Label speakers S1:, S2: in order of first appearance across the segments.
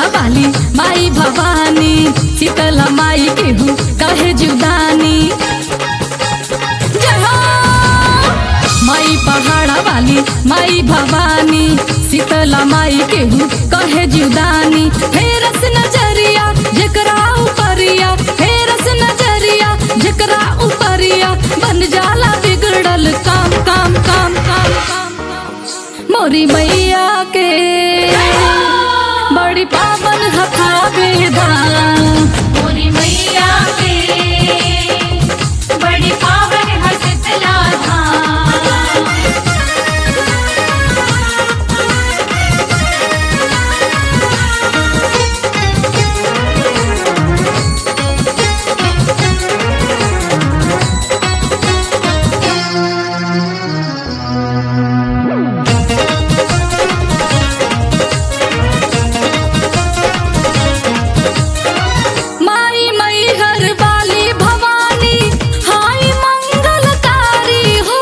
S1: पहाड़ा वाली माई भवानी, शीतला माई केहू कहे जुदानी। माई पहाड़ा वाली माई भवानी, शीतला माई केहू कहे जुदानी। फेरस नजरिया जेकरा उपरिया, फेरस नजरिया जेकरा उपरिया, बन जाला बिगड़ल काम काम काम काम काम। मोरी मैया के बड़ी पावन हथा बेदान,
S2: मोरी मैया के बड़ी पावन है शीतला धाम।
S1: माई मैहर वाली भवानी हाय मंगलकारी हो।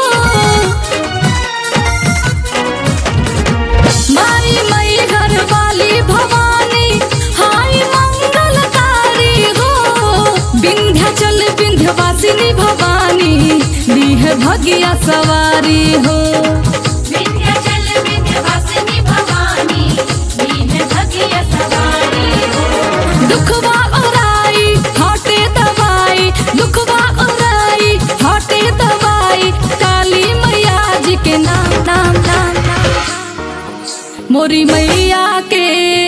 S1: माई मैहर वाली भवानी हाय मंगलकारी हो। विंध्याचल विंध्यवासिनी भवानी दीह भगिया सवारी हो।
S2: विंध्याचल विंध्यवासिनी भवानी दीन भगिया सवारी हो।
S1: दुखवा ओराई हटे दवाई, दुखवा ओराई हटे दवाई, काली मैया जी के नाम नाम नाम नाम। मोरी मैया के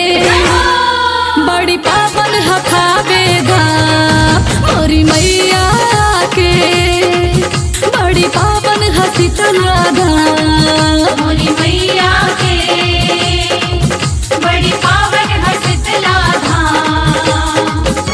S1: बड़ी पावन हथा बेदाम, मोरी मैया के बड़ी पावन हसी तलाधाम।
S2: मोरी मैया के बड़ी पावन है शीतला धाम।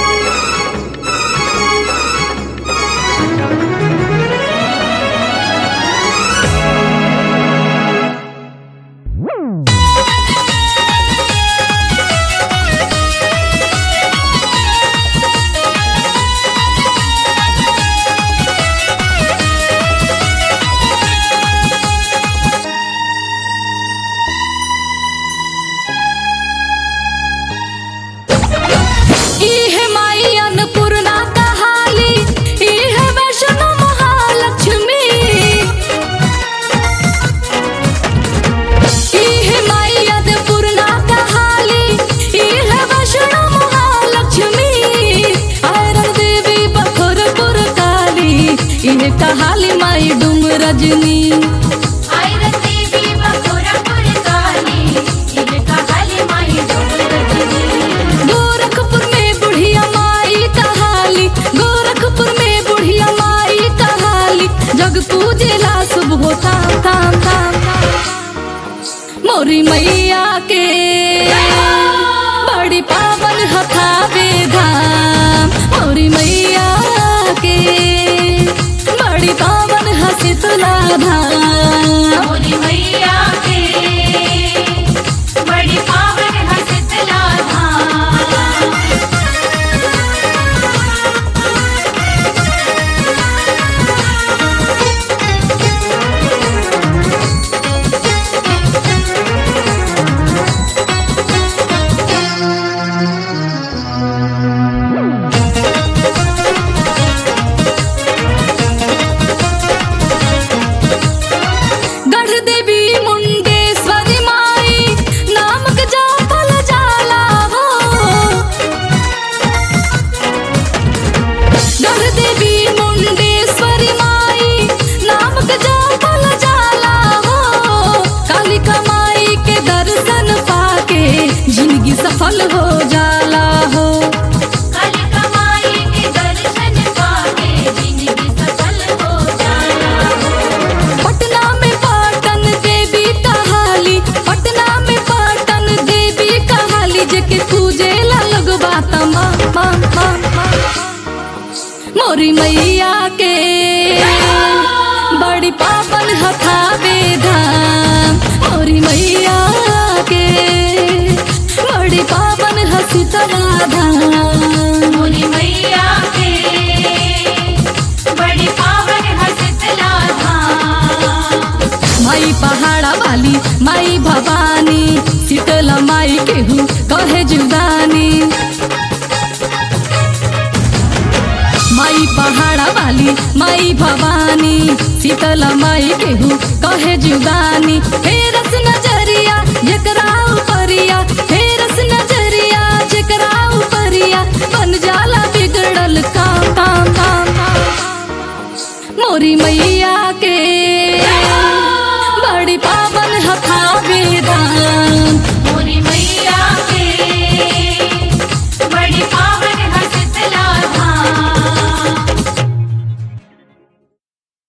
S1: इहे माई अन्नपूर्णा कहाली, इहे वैष्णो महालक्ष्मी। इहे माई अन्नपूर्णा कहाली, इहे वैष्णो महालक्ष्मी। आयरन देवी बखोरपुर काली, इहे कहाली माई डूम रजनी।
S2: आयरन देवी बखोरपुर काली, ये कहाली माई डूम रजनी।
S1: गोरखपुर में बुढ़िया माई कहाली, गोरखपुर में बुढ़िया माई कहाली, जग पूजेला शुभ होता काम काम काम। मोरी मैया के बड़ी पावन हथा बेधाम, मोरी मैया के बड़ी पावन हसी तुला धाम।
S2: मोरी मैया के बड़ी पावन है शीतला धाम।
S1: गढ़ देवी मुंडेश्वरी माई नामक जापल जाला हो। गढ़ देवी मुंडेश्वरी माई नामक जापल जाला हो। कालिका माई के दर्शन पाके जिंदगी सफल हो जाला हो।
S2: कालिका माई के दर्शन पाके जिंदगी सफल हो जाला हो।
S1: पटना में पाटन देवी कहाली, पटना में पाटन देवी कहाली, जेके पूजे ला लगवा तमाम माम माम माम। मोरी मैया के बड़ी पावन हथा बेधाम, मोरी मैया के बड़ी पावन हसी तलाधाम।
S2: मोरी मैया के बड़ी पावन है शीतला धाम।
S1: माई पहाड़ा वाली माई भवानी, शीतला माई केहू कहे जुदानी। माई पहाड़ा वाली माई भवानी, शीतला माई केहू कहे जुदानी। फेरस नजरिया जेकरा उपरिया, फेरस नजरिया जेकरा उपरिया, बन जाला बिगड़ल काम काम काम। मोरी मैया के